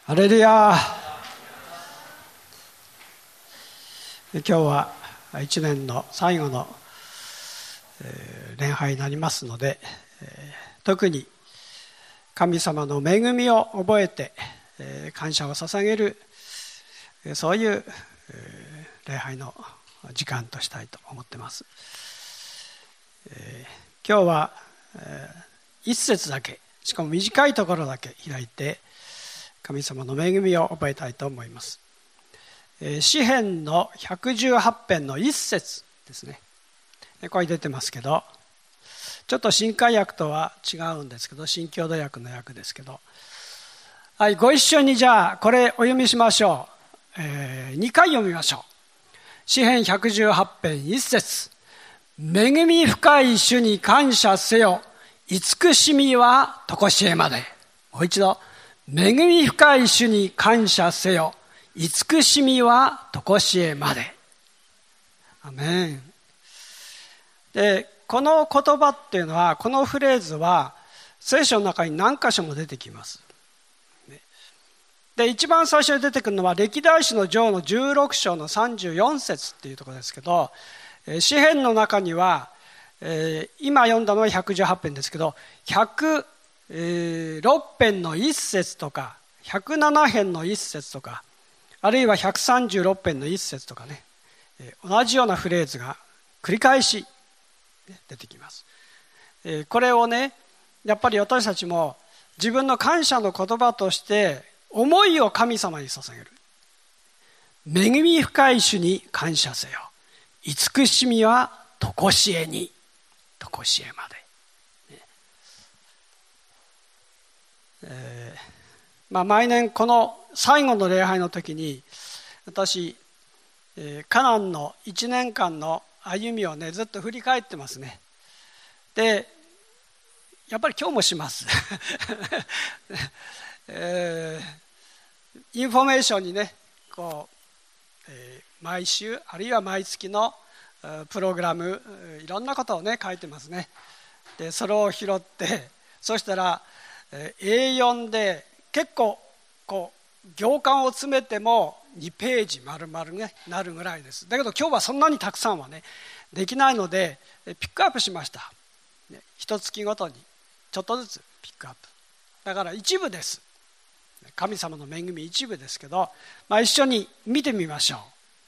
ハレルヤ。今日は一年の最後の礼拝になりますので、特に神様の恵みを覚えて感謝を捧げる、そういう礼拝の時間としたいと思っています。今日は一節だけ、しかも短いところだけ開いて神様の恵みを覚えたいと思います。詩編の118編の一節ですね。これ出てますけど、ちょっと新海訳とは違うんですけど、新共同訳の訳ですけど、はい、ご一緒にじゃあこれお読みしましょう。2回読みましょう。詩編118編一節。恵み深い主に感謝せよ、慈しみは常しえまで。もう一度。恵み深い主に感謝せよ、慈しみは常しえまで。アメン。で、この言葉っていうのは、このフレーズは聖書の中に何箇所も出てきます。で、一番最初に出てくるのは歴代史の上の16章の34節っていうところですけど、詩編の中には、今読んだのは118編ですけど、106編の一節とか107編の一節とか、あるいは136編の一節とかね、同じようなフレーズが繰り返し出てきます。これをね、やっぱり私たちも自分の感謝の言葉として思いを神様に捧げる。恵み深い主に感謝せよ、慈しみは常しえに、常しえまで。毎年この最後の礼拝の時に私、カナンの1年間の歩みをねずっと振り返ってますね。でやっぱり今日もしますインフォメーションにねこう、毎週あるいは毎月のプログラム、いろんなことをね書いてますね。でそれを拾って、そしたらA4 で結構こう行間を詰めても2ページ丸々ねなるぐらいです。だけど今日はそんなにたくさんはねできないのでピックアップしました。一月ごとにちょっとずつピックアップ。だから一部です。神様の恵み一部ですけど、一緒に見てみましょ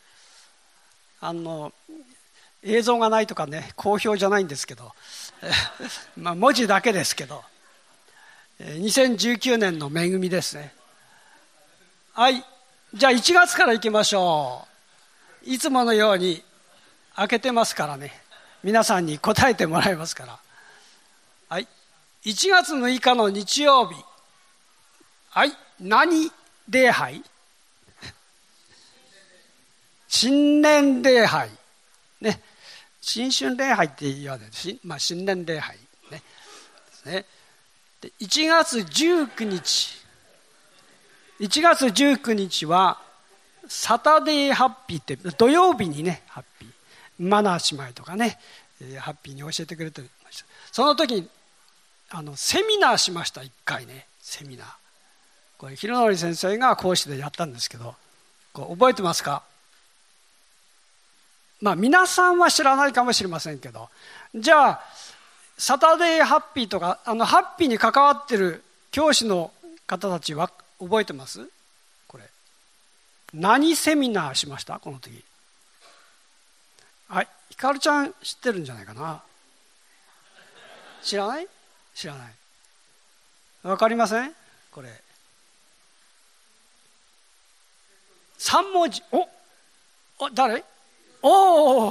う。映像がないとかね好評じゃないんですけど文字だけですけど、2019年の恵みですね。はい、じゃあ1月からいきましょう。いつものように開けてますからね、皆さんに答えてもらいますから。はい、1月6日の日曜日。はい、何礼拝？新年礼拝ね、新春礼拝って言われる、新年礼拝ねですね。1月19日1月19日はサタデーハッピーって土曜日にねハッピーマナー姉妹とかねハッピーに教えてくれてました。その時にセミナーしました。1回ねセミナー、これ広則先生が講師でやったんですけど、こう覚えてますか？皆さんは知らないかもしれませんけど、じゃあサタデーハッピーとかハッピーに関わってる教師の方たちは覚えてます？これ何セミナーしました？この時。はい、ひかるちゃん知ってるんじゃないかな。知らない？知らない。わかりません？これ3文字。誰？おお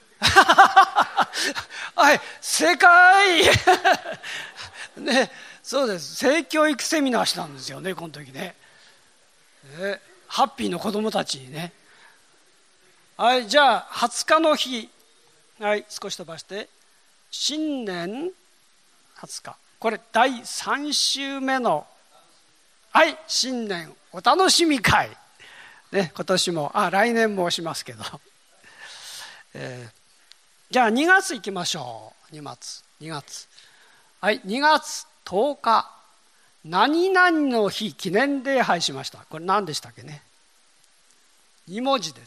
はい、正解ね、そうです。性教育セミナーしたんですよね、この時ね。ハッピーの子供たちにね。はい、じゃあ20日の日、はい、少し飛ばして、新年20日、これ第3週目の、はい、新年お楽しみ会ね、今年も来年もしますけど、じゃあ2月行きましょう。2月はい、2月10日何々の日記念礼拝しました。これ何でしたっけね。2文字です。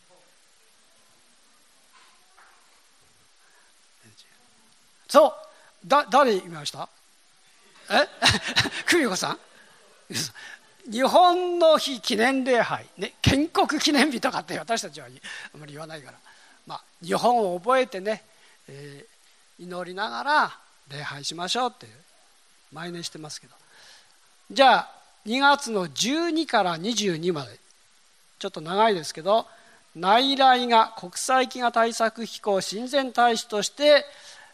そう、誰言いました？久美子さん。日本の日記念礼拝、ね、建国記念日とかって私たちはあまり言わないから、日本を覚えてね、祈りながら礼拝しましょうって毎年してますけど、じゃあ2月の12から22までちょっと長いですけど、内来が国際飢餓対策機構親善大使として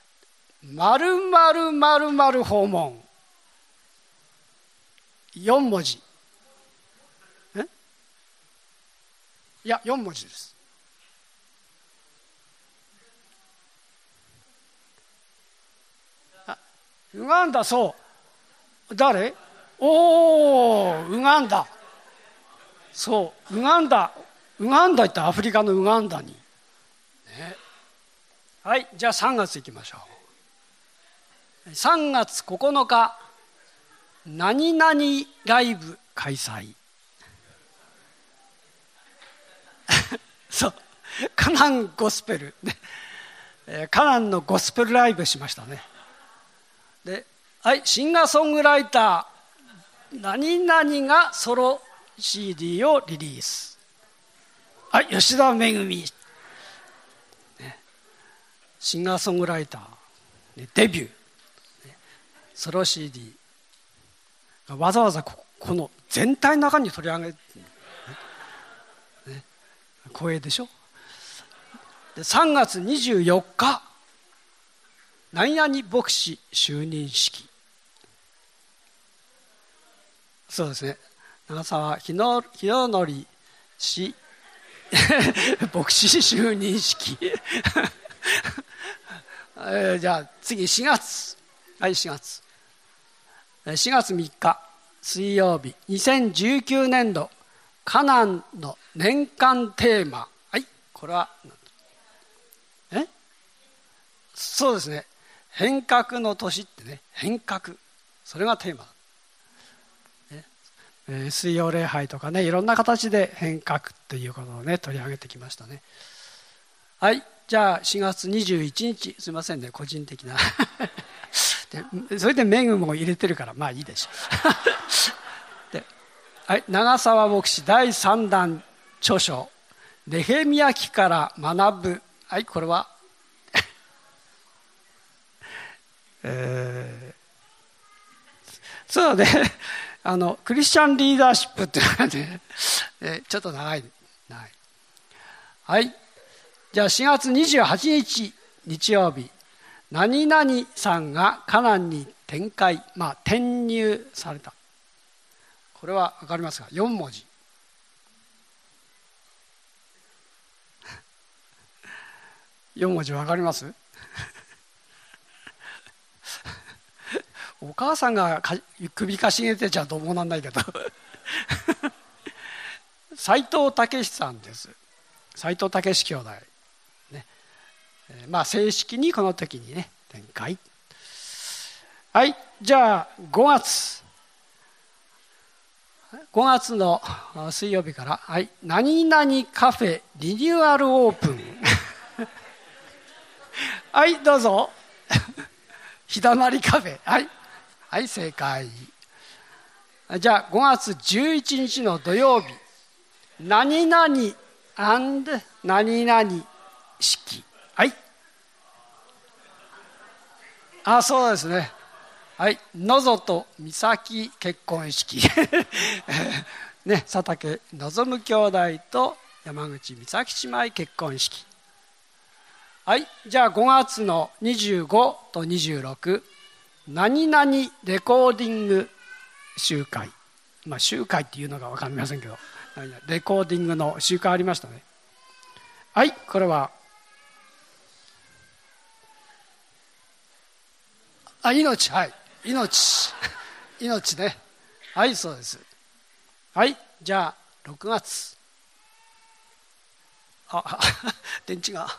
〇〇〇〇訪問、4文字、いや4文字です。ウガンダ、そう誰？ウガンダ、そうウガンダってアフリカのウガンダに、ね、はい、じゃあ3月いきましょう。3月9日何々ライブ開催そうカナンゴスペル、ね、カナンのゴスペルライブしましたね。で、はい、シンガーソングライター何々がソロ CD をリリース。はい、吉田めぐみ、ね、シンガーソングライター、ね、デビュー、ね、ソロ CD、わざわざこの全体の中に取り上げる、ね、光栄でしょ。で、3月24日何々牧師就任式、そうですね、長澤博則氏牧師就任式じゃあ次4月、はい、4月3日水曜日、2019年度カナンの年間テーマ、はい、これはそうですね、変革の年ってね、変革、それがテーマ、水曜礼拝とかね、いろんな形で変革ということをね取り上げてきましたね。はい、じゃあ4月21日、すいませんね、個人的なでそれでメグも入れてるからまあいいでしょうで、はい、長澤牧師第3弾著書ネヘミヤ記から学ぶ、はい、これはそうね、クリスチャンリーダーシップっていうのがね、ちょっと長い。はい、じゃあ4月28日日曜日、何々さんがカナンに転入された、これは分かりますか？4文字4文字分かりますお母さんが首かしげてちゃどうもなんないけど斉藤武さんです。斉藤武兄弟、ね、正式にこの時にね展開。はい、じゃあ5月の水曜日から、はい、何々カフェリニューアルオープンはいどうぞ日だまりカフェ、はいはい、正解。じゃあ5月11日の土曜日、何々&何々式、はい、そうですね、はい、のぞと美咲結婚式ね、佐竹望兄弟と山口美咲姉妹結婚式。はい、じゃあ5月の25と26、何々レコーディング集会、集会っていうのが分かりませんけど、レコーディングの集会ありましたね。はい、これは命、はい、命ね、はい、そうです。はい、じゃあ6月、電池が、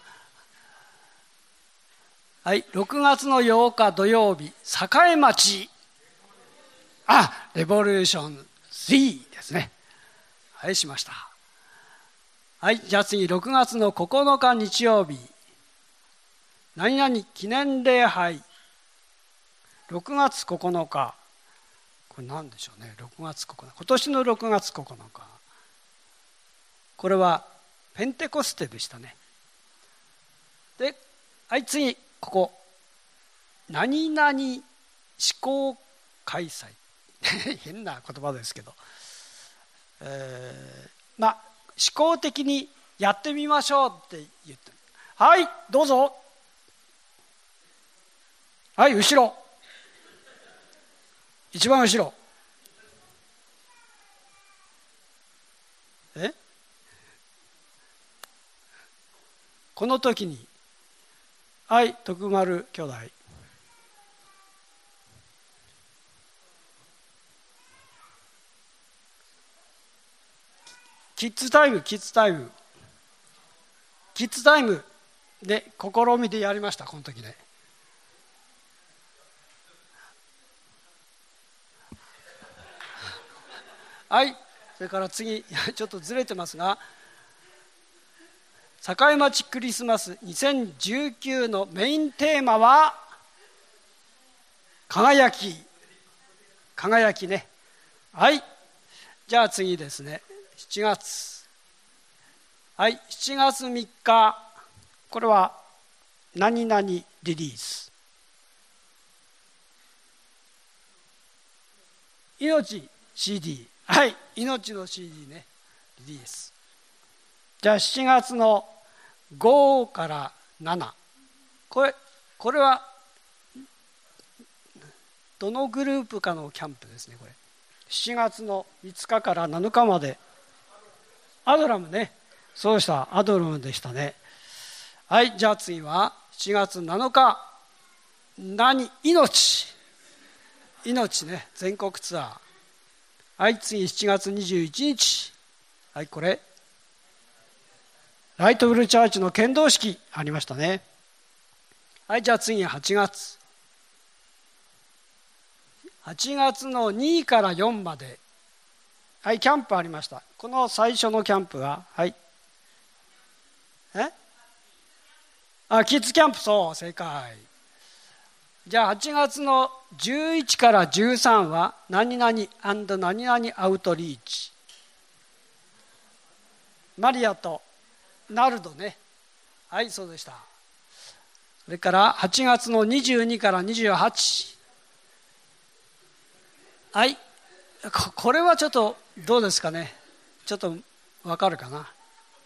はい、6月の8日土曜日、栄町、 レボリューション3ですね。はい、しました。はい、じゃあ次、6月の9日日曜日。何々記念礼拝。6月9日。これ何でしょうね、6月9日。今年の6月9日。これはペンテコステでしたね。で、はい、次、ここ。何々思考開催。変な言葉ですけど。思考的にやってみましょうって言って。はい、どうぞ。はい、後ろ。一番後ろ。この時に、はい、徳丸兄弟。キッズタイムで試みでやりました、この時ね。はい、それから次、ちょっとずれてますが、境町クリスマス2019のメインテーマは輝きね。はい、じゃあ次ですね、7月。はい、7月3日、これは何々リリース。命 CD。はい、命の CD ね、リリース。じゃあ7月の5から7。これはどのグループかのキャンプですね、これ。7月の5日から7日まで。アドラムね。そうした、アドラムでしたね。はい、じゃあ次は7月7日。命ね、全国ツアー。はい、次7月21日。はい、これ。ライトブルーチャーチの献堂式ありましたね。はい、じゃあ次8月。8月の2から4まで。はい、キャンプありました。この最初のキャンプは、はい。キッズキャンプ、そう、正解。じゃあ8月の11から13は、何々&何々アウトリーチ。マリアとナルドね。はい、そうでした。それから8月の22から28。はい。これはちょっとどうですかね。ちょっとわかるかな。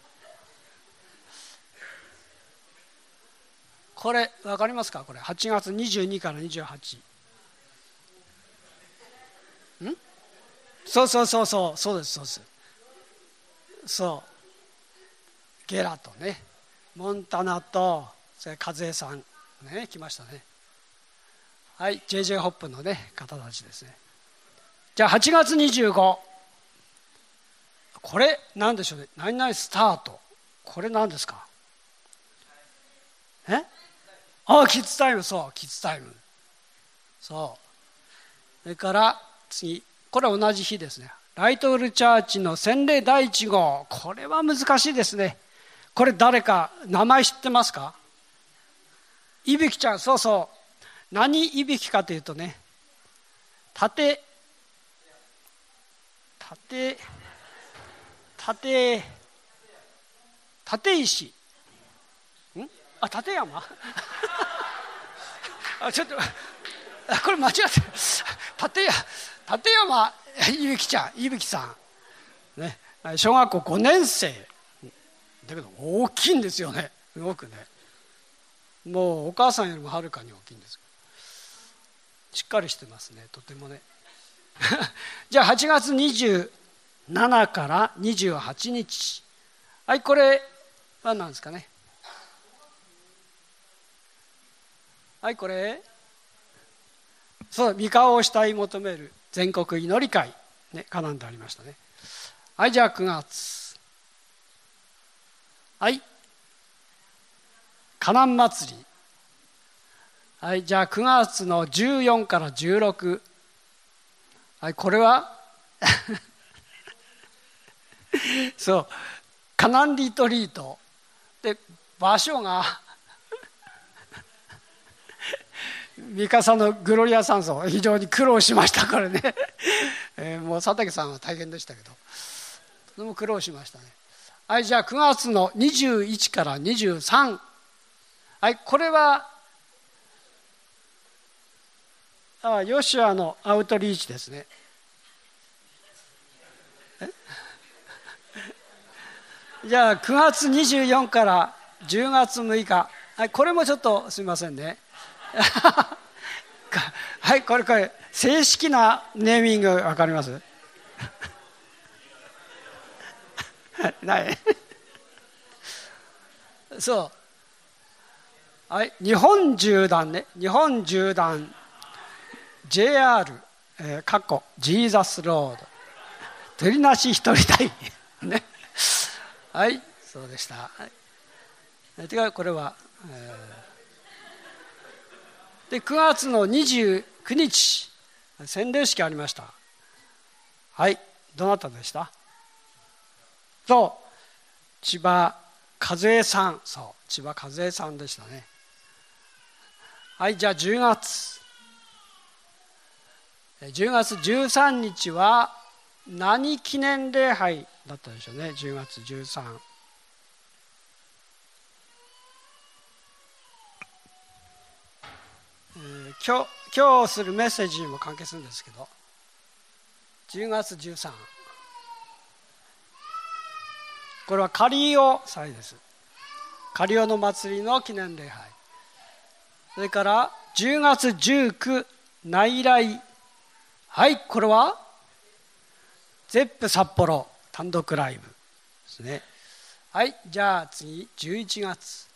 これわかりますか。これ8月22から28。そうです。そうゲラとね、モンタナとそれ和江さんね、来ましたね。はい、 JJ ホップのね方たちですね。じゃあ8月25、これ何でしょうね。何々スタート、これ何ですか。キッズタイム。そう、キッズタイム。そう、それから次、これは同じ日ですね。ライトウルチャーチの洗礼第1号。これは難しいですね。これ誰か名前知ってますか。いびきちゃん。そうそう、何いびきかというとね、立石立山ちょっとこれ間違って立山いびきちゃん、いびきさんね、小学校5年生だけど大きいんですよね、すごくね。もうお母さんよりもはるかに大きいんです。しっかりしてますね、とてもね。じゃあ8月27から28日。はい、これは何ですかね。はい、これそう、御顔を慕い求める全国祈り会ね、絡んでありましたね。はい、じゃあ9月。はい、カナン祭り。はい、じゃあ9月の14から16。 はい、これはそう、カナンリトリートで、場所が三笠のグロリア山荘、非常に苦労しましたからねもう佐竹さんは大変でしたけど、とても苦労しましたね。はい、じゃあ9月の21から23、はい、これはヨシュアのアウトリーチですね。じゃあ9月24から10月6日、はい、これもちょっとすみませんねはい、これ正式なネーミングわかりますないそう、はい、日本縦断ね、日本縦断 JR かっこジーザスロード鳥なし一人隊ねはい、そうでした。違う、これは、で9月の29日洗礼式ありました。はい、どなたでした？そう、千葉和恵さん、そう、千葉和恵さんでしたね。はい、じゃあ10月13日は何記念礼拝だったでしょうね。10月13、今日するメッセージにも関係するんですけど、10月13、これはカリオ祭です。カリオの祭りの記念礼拝。それから10月19、内来、はい、これはゼップ札幌単独ライブですね。はい、じゃあ次11月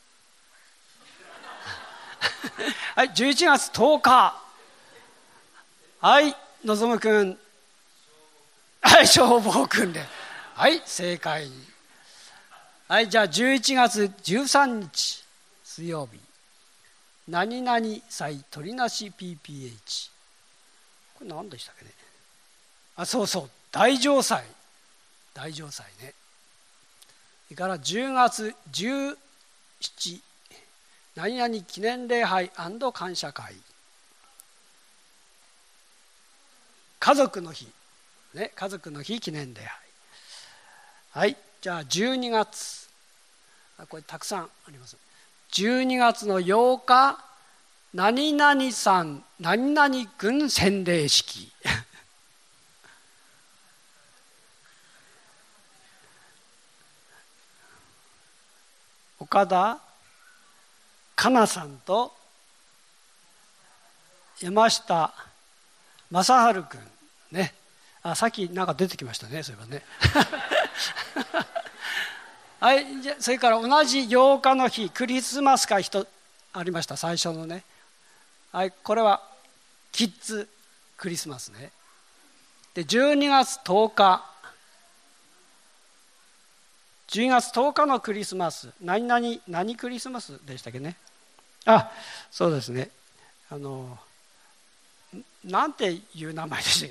はい、11月10日、はい、のぞむくん、はい、消防くんで、はい、正解。はい、じゃあ11月13日水曜日、何々祭鳥なし PPH、 これ何でしたっけね。そうそう、大城祭ね。それから10月17、何々記念礼拝&感謝会、家族の日ね、家族の日記念礼拝。はい、じゃあ12月、これたくさんあります。12月の8日、何々さん何々君洗礼式岡田かなさんと山下正治君ね。さっきなんか出てきましたね、そういえばねはい、じゃそれから同じ8日の日、クリスマス会ありました、最初のね。はい、これはキッズクリスマスね。で12月10日、12月10日のクリスマス、何クリスマスでしたっけね。そうですね、なんていう名前でした。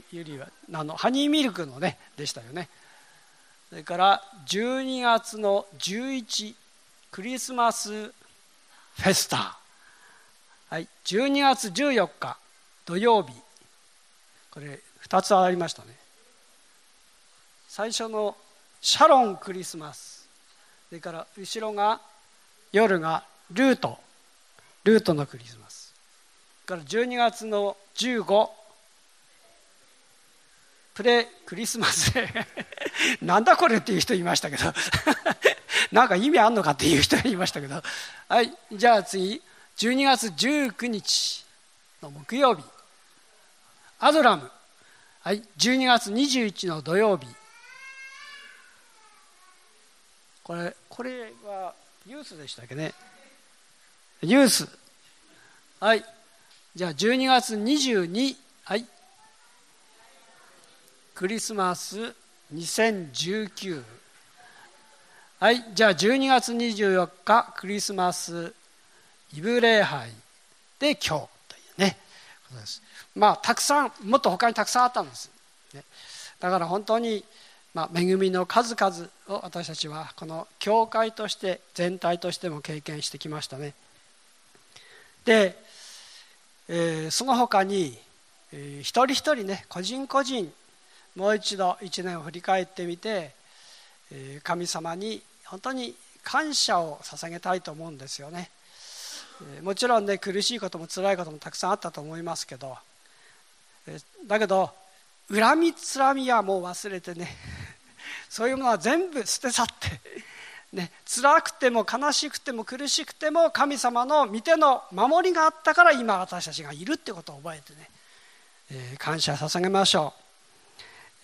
ゆりはハニーミルクのねでしたよね。それから12月の11、クリスマスフェスタ、はい、12月14日土曜日、これ2つありましたね。最初のシャロンクリスマス、それから後ろが夜がルートのクリスマスから12月の15プレクリスマスなんだこれっていう人いましたけどなんか意味あんのかっていう人いましたけど、はい、じゃあ次12月19日の木曜日アドラム、はい、12月21の土曜日、これはユースでしたっけね。ユース、はい、じゃあ12月22、はい、クリスマス2019、はい、じゃあ12月24日クリスマスイブ礼拝で今日というねこことです。たくさん、もっと他にたくさんあったんです、ね、だから本当に、恵みの数々を私たちはこの教会として全体としても経験してきましたね。で、その他に、一人一人ね、個人個人もう一度一年を振り返ってみて、神様に本当に感謝を捧げたいと思うんですよね。もちろんね、苦しいことも辛いこともたくさんあったと思いますけど、だけど恨みつらみはもう忘れてねそういうものは全部捨て去ってね、辛くても悲しくても苦しくても神様の御手の守りがあったから今私たちがいるってことを覚えてね、感謝捧げましょう。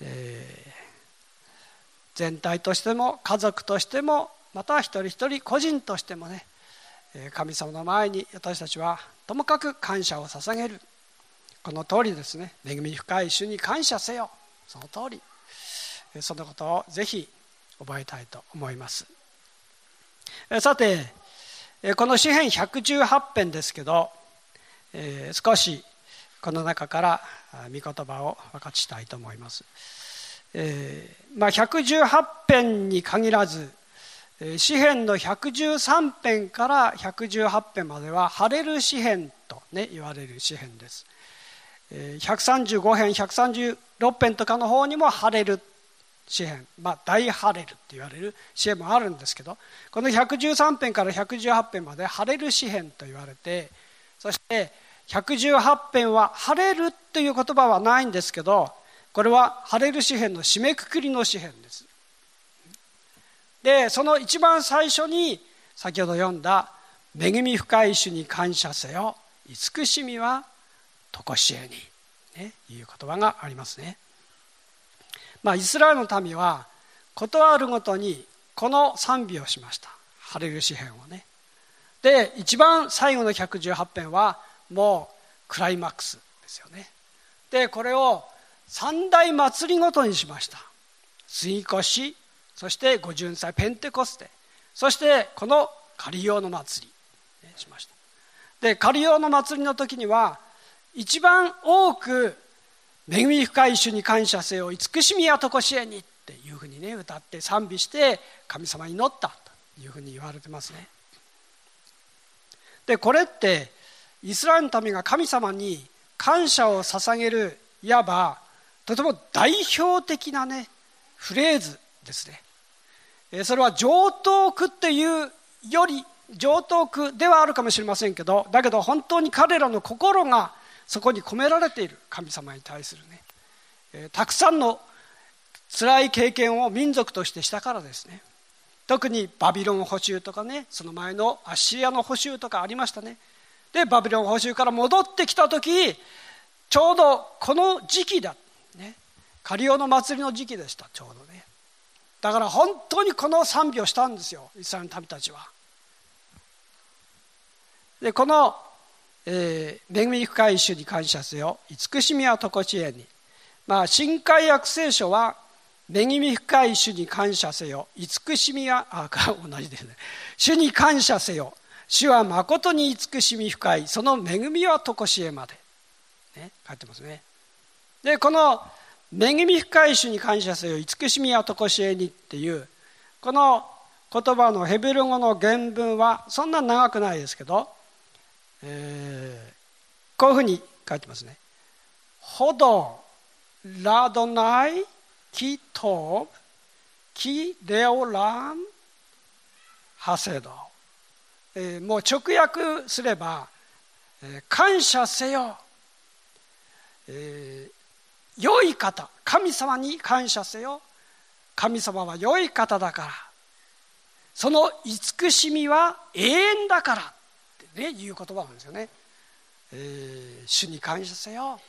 全体としても家族としてもまた一人一人個人としてもね、神様の前に私たちはともかく感謝を捧げる。この通りですね、恵み深い主に感謝せよ、その通り、そのことをぜひ覚えたいと思います。さて、この詩編118編ですけど、少しこの中から御言葉を分かちたいと思います。118編に限らず詩編の113編から118編まではハレル詩編と、ね、言われる詩編です。135編136編とかの方にもハレル詩編、大ハレルって言われる詩編もあるんですけど、この113編から118編までハレル詩編と言われて、そして118編はハレルという言葉はないんですけど、これはハレル詩編の締めくくりの詩編です。で、その一番最初に先ほど読んだ恵み深い主に感謝せよ、慈しみは常しえに、ね、いう言葉がありますね。イスラエルの民はことあるごとにこの賛美をしました。ハレル詩編をね。で、一番最後の118編はもうクライマックスですよね。で、これを三大祭りごとにしました。杉越、そして五巡祭、ペンテコステ、そしてこの狩用の祭り、しました。で、狩用の祭りの時には一番多く恵み深い主に感謝せよ、慈しみや常しえにっていうふうにね、歌って賛美して神様に祈ったというふうに言われてますね。で、これってイスラエルの民が神様に感謝を捧げる、いわばとても代表的なねフレーズですね。それは常套句っていうより、常套句ではあるかもしれませんけど、だけど本当に彼らの心がそこに込められている、神様に対するね、たくさんの辛い経験を民族としてしたからですね。特にバビロン捕囚とかね、その前のアッシリアの捕囚とかありましたね。で、バビロン捕囚から戻ってきた時、ちょうどこの時期だ、ね、狩用の祭りの時期でした、ちょうどね。だから本当にこの賛美をしたんですよ、イスラエルの民たちは。で、この恵み深い主に感謝せよ、慈しみは常しえに。新海訳聖書は恵み深い主に感謝せよ、慈しみは同じですね。主に感謝せよ、主は誠に慈しみ深い、その恵みは常しえまで、ね、書いてますね。で、この恵み深い主に感謝せよ、慈しみは常しえにっていうこの言葉のヘブル語の原文はそんな長くないですけど、こういうふうに書いてますね。ほどラドナイキトブキレオランハセド、もう直訳すれば、感謝せよ、良い方、神様に感謝せよ、神様は良い方だから、その慈しみは永遠だからってね、いう言葉なんですよね。主に感謝せよ、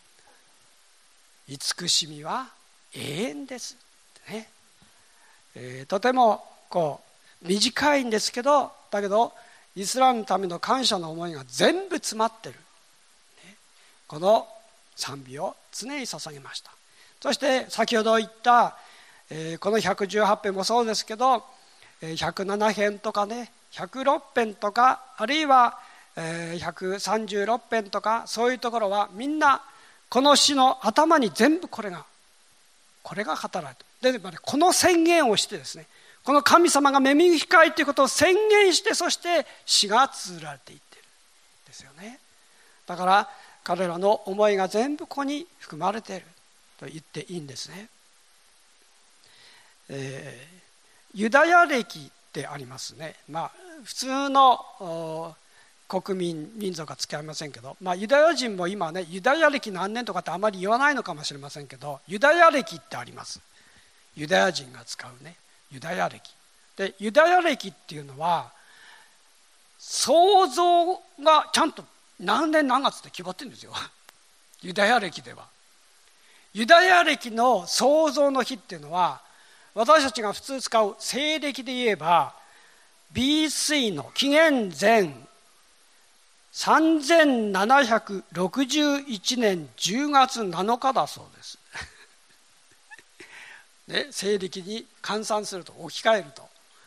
慈しみは永遠ですってね。とても短いんですけど、だけどイスラムのための感謝の思いが全部詰まってる、この賛美を常に捧げました。そして先ほど言った、この118編もそうですけど、107編とかね、106編とか、あるいは 136編とかそういうところはみんなこの詩の頭に全部これが語られて、でこの宣言をしてですね、この神様が恵み深いということを宣言して、そして詩が綴られていっているんですよね。だから彼らの思いが全部ここに含まれていると言っていいんですね。ユダヤ歴ってありますね。普通の国民民族は使いませんけど、ユダヤ人も今ね、ユダヤ歴何年とかってあまり言わないのかもしれませんけど、ユダヤ歴ってあります。ユダヤ人が使うね、ユダヤ歴で、ユダヤ歴っていうのは創造がちゃんと何年何月って決まってるんですよ。ユダヤ歴では。ユダヤ歴の創造の日っていうのは、私たちが普通使う西暦で言えば BC の紀元前3761年10月7日だそうです。ね、西暦に換算すると、置き換えると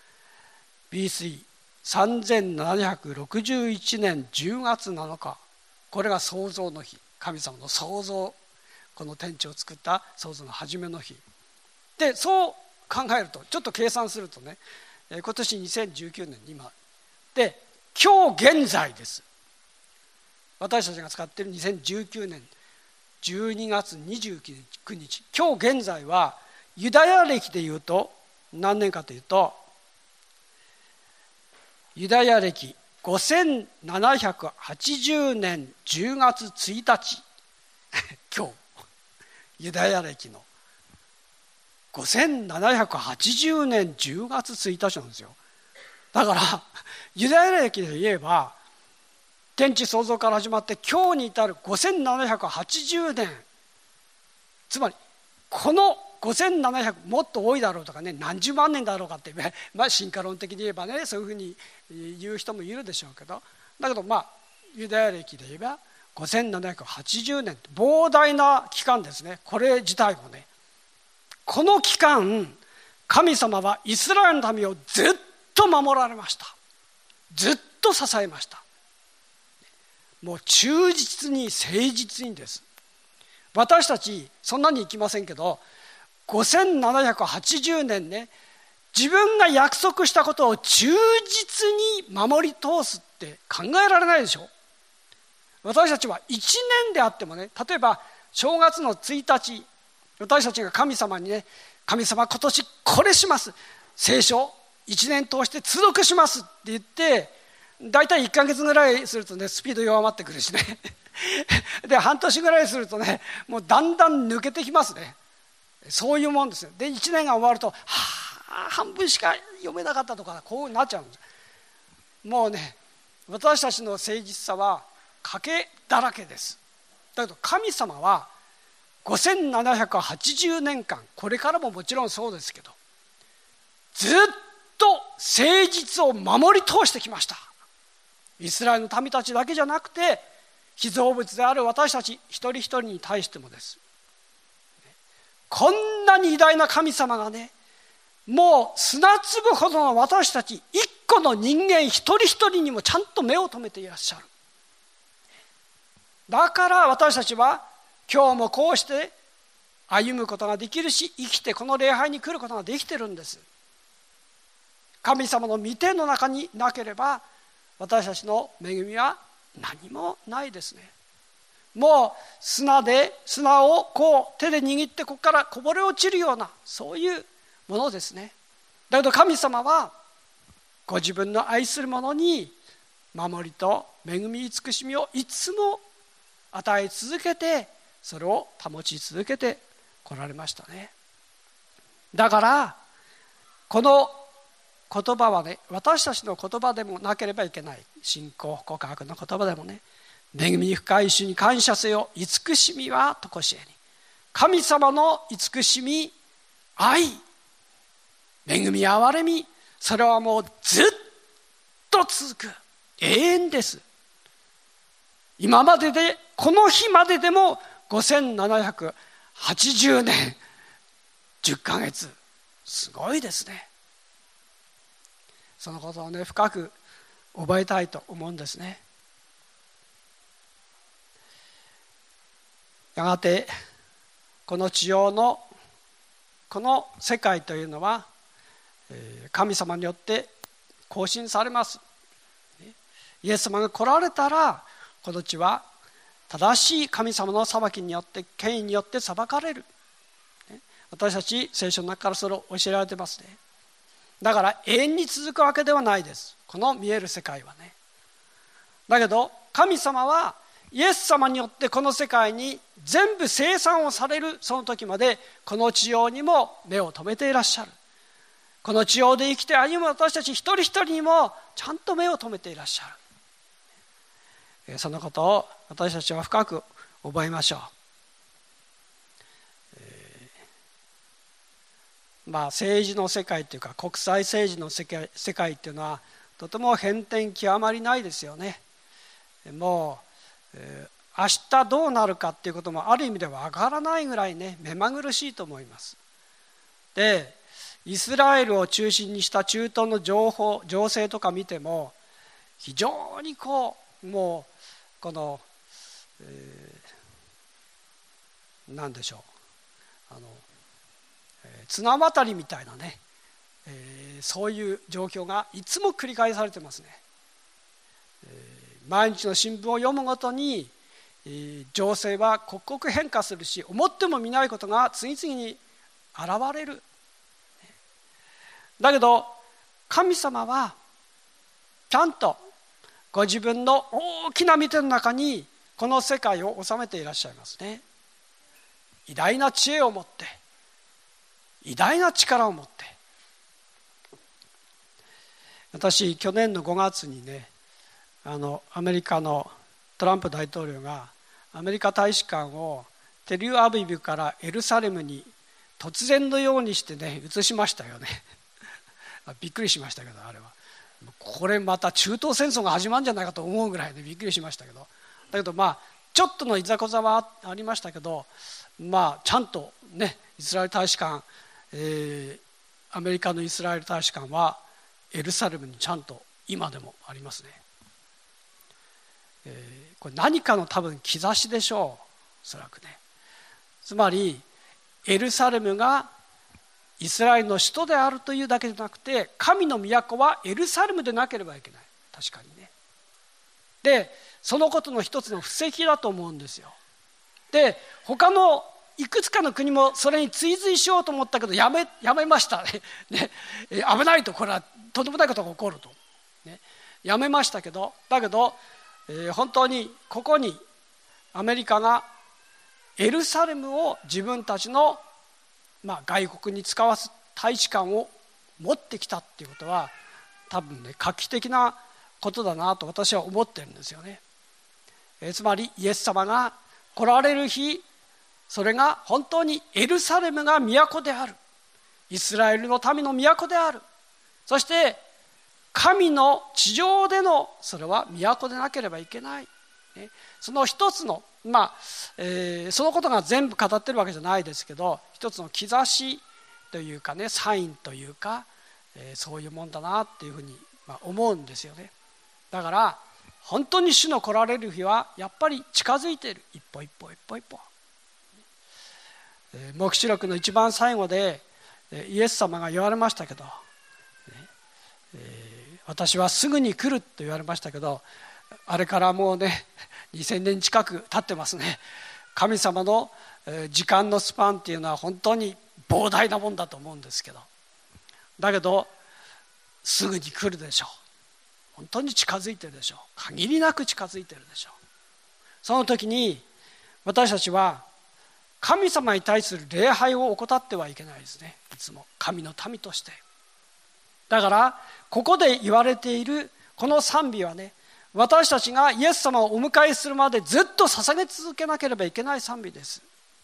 BC3761 年10月7日、これが創造の日、神様の創造、この天地を作った創造の初めの日で、そう考えると、ちょっと計算するとね、今年2019年今で、今日現在です。私たちが使っている2019年12月29日、今日現在はユダヤ歴でいうと何年かというと、ユダヤ歴5780年10月1日今日ユダヤ歴の5780年10月1日なんですよ。だからユダヤ歴で言えば、天地創造から始まって今日に至る5780年、つまりこの5700、もっと多いだろうとかね、何十万年だろうかって、進化論的に言えばね、そういうふうに言う人もいるでしょうけど、だけどユダヤ歴で言えば5780年、膨大な期間ですね。これ自体もね、この期間神様はイスラエルの民をずっと守られました。ずっと支えました。もう忠実に誠実にです。私たちそんなにいきませんけど、5780年ね、自分が約束したことを忠実に守り通すって考えられないでしょ。私たちは1年であってもね、例えば正月の1日、私たちが神様にね、神様今年これします、聖書1年通して通読しますって言って、だいたい1ヶ月ぐらいするとね、スピード弱まってくるしねで半年ぐらいするとね、もうだんだん抜けてきますね。そういうもんですよ。で1年が終わると、半分しか読めなかったとか、こうなっちゃうんです。もうね、私たちの誠実さは賭けだらけです。だけど神様は5780年間、これからももちろんそうですけど、ずっと誠実を守り通してきました。イスラエルの民たちだけじゃなくて、被造物である私たち一人一人に対してもです。こんなに偉大な神様がね、もう砂粒ほどの私たち一個の人間一人一人にもちゃんと目を留めていらっしゃる。だから私たちは今日もこうして歩むことができるし、生きてこの礼拝に来ることができてるんです。神様の御手の中になければ、私たちの恵みは何もないですね。もう砂をこう手で握って、ここからこぼれ落ちるような、そういうものですね。だけど神様はご自分の愛する者に守りと恵み慈しみをいつも与え続けて、それを保ち続けてこられましたね。だからこの言葉はね、私たちの言葉でもなければいけない、信仰告白の言葉でもね、恵み深い主に感謝せよ、慈しみは常しえに。神様の慈しみ、愛、恵み、憐れみ、それはもうずっと続く、永遠です。今までで、この日まででも5780年10ヶ月、すごいですね。そのことをね、深く覚えたいと思うんですね。 やがてこの地上のこの世界というのは神様によって更新されます。イエス様が来られたらこの地は正しい神様の裁きによって権威によって裁かれる。私たち聖書の中からそれを教えられてますね。だから永遠に続くわけではないです、この見える世界はね。だけど神様はイエス様によってこの世界に全部清算をされるその時までこの地上にも目を留めていらっしゃる。この地上で生きて歩む私たち一人一人にもちゃんと目を留めていらっしゃる。そのことを私たちは深く覚えましょう。政治の世界というか国際政治の世界っていうのはとても変転極まりないですよね。もう、明日どうなるかっていうこともある意味ではわからないぐらいね、目まぐるしいと思います。でイスラエルを中心にした中東の情勢とか見ても非常にもうこの、何でしょう、綱渡りみたいなね、そういう状況がいつも繰り返されてますね。毎日の新聞を読むごとに、情勢は刻々変化するし、思ってもみないことが次々に現れる。だけど神様はちゃんとご自分の大きな御手の中にこの世界を治めていらっしゃいますね。偉大な知恵を持って、偉大な力を持って。私去年の5月にね、アメリカのトランプ大統領がアメリカ大使館をテルアビブからエルサレムに突然のようにしてね移しましたよね。びっくりしましたけど、あれはこれまた中東戦争が始まるんじゃないかと思うぐらいでびっくりしましたけど、だけどちょっとのいざこざはありましたけど、ちゃんとねイスラエル大使館、アメリカのイスラエル大使館はエルサレムにちゃんと今でもありますね。これ何かの多分兆しでしょう、おそらくね。つまりエルサレムがイスラエルの首都であるというだけでなくて、神の都はエルサレムでなければいけない。確かにね。でそのことの一つの布石だと思うんですよ。で他のいくつかの国もそれに追随しようと思ったけどやめましたね。危ないと、これはとんでもないことが起こると、ね、やめましたけど、だけど、本当にここにアメリカがエルサレムを自分たちの外国に使わす大使館を持ってきたっていうことは多分ね画期的なことだなと私は思ってるんですよね。つまりイエス様が来られる日、それが本当にエルサレムが都である、イスラエルの民の都である、そして神の地上でのそれは都でなければいけない、その一つのそのことが全部語ってるわけじゃないですけど、一つの兆しというかね、サインというか、そういうもんだなっていうふうに思うんですよね。だから本当に主の来られる日はやっぱり近づいている。一歩一歩一歩一歩。黙示録の一番最後でイエス様が言われましたけど、私はすぐに来ると言われましたけど、あれからもうね2000年近く経ってますね。神様の時間のスパンっていうのは本当に膨大なもんだと思うんですけど、だけどすぐに来るでしょう。本当に近づいてるでしょう。限りなく近づいてるでしょう。その時に私たちは神様に対する礼拝を怠ってはいけないですね。いつも神の民として。だからここで言われているこの賛美はね、私たちがイエス様をお迎えするまでずっと捧げ続けなければいけない賛美です。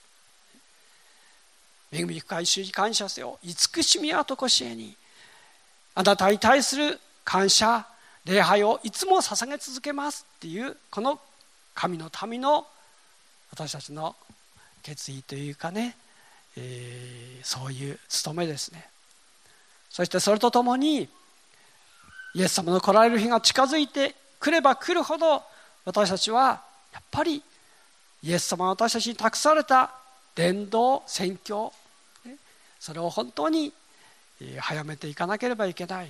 恵み深い主に感謝せよ、慈しみはとこしえに。あなたに対する感謝礼拝をいつも捧げ続けますっていうこの神の民の私たちの決意というかね、そういう務めですね。そしてそれとともにイエス様の来られる日が近づいてくれば来るほど、私たちはやっぱりイエス様が私たちに託された伝道宣教、それを本当に早めていかなければいけない。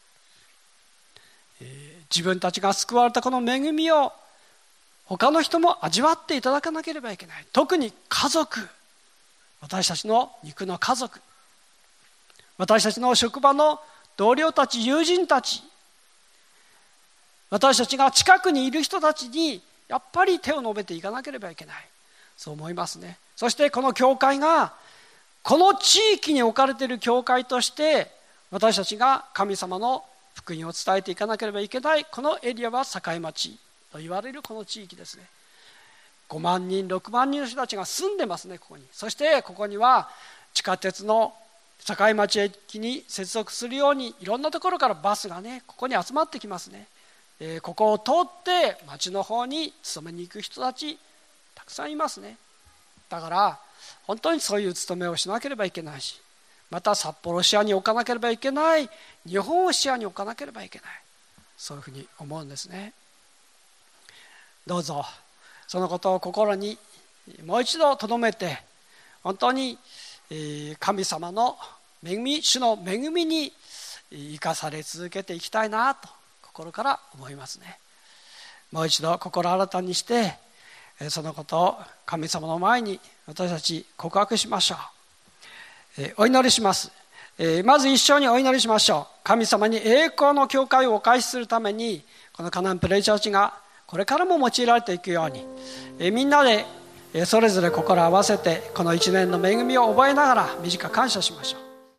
自分たちが救われたこの恵みを他の人も味わっていただかなければいけない。特に家族、私たちの肉の家族、私たちの職場の同僚たち、友人たち、私たちが近くにいる人たちにやっぱり手を伸べていかなければいけない、そう思いますね。そしてこの教会がこの地域に置かれている教会として私たちが神様の福音を伝えていかなければいけない。このエリアは境町と言われるこの地域ですね。5万人6万人の人たちが住んでますね、ここに。そしてここには地下鉄の境町駅に接続するようにいろんなところからバスがねここに集まってきますね。ここを通って町の方に勤めに行く人たちたくさんいますね。だから本当にそういう務めをしなければいけないし、また札幌視野に置かなければいけない、日本を視野に置かなければいけない、そういうふうに思うんですね。どうぞそのことを心にもう一度留めて、本当に神様の恵み、主の恵みに生かされ続けていきたいなと心から思いますね。もう一度心新たにしてそのことを神様の前に私たち告白しましょう。お祈りします。まず一緒にお祈りしましょう。神様に栄光の教会をお返しするために、このカナンプレイチャーチがこれからも用いられていくように、みんなでそれぞれ心を合わせてこの一年の恵みを覚えながら短く感謝しましょう。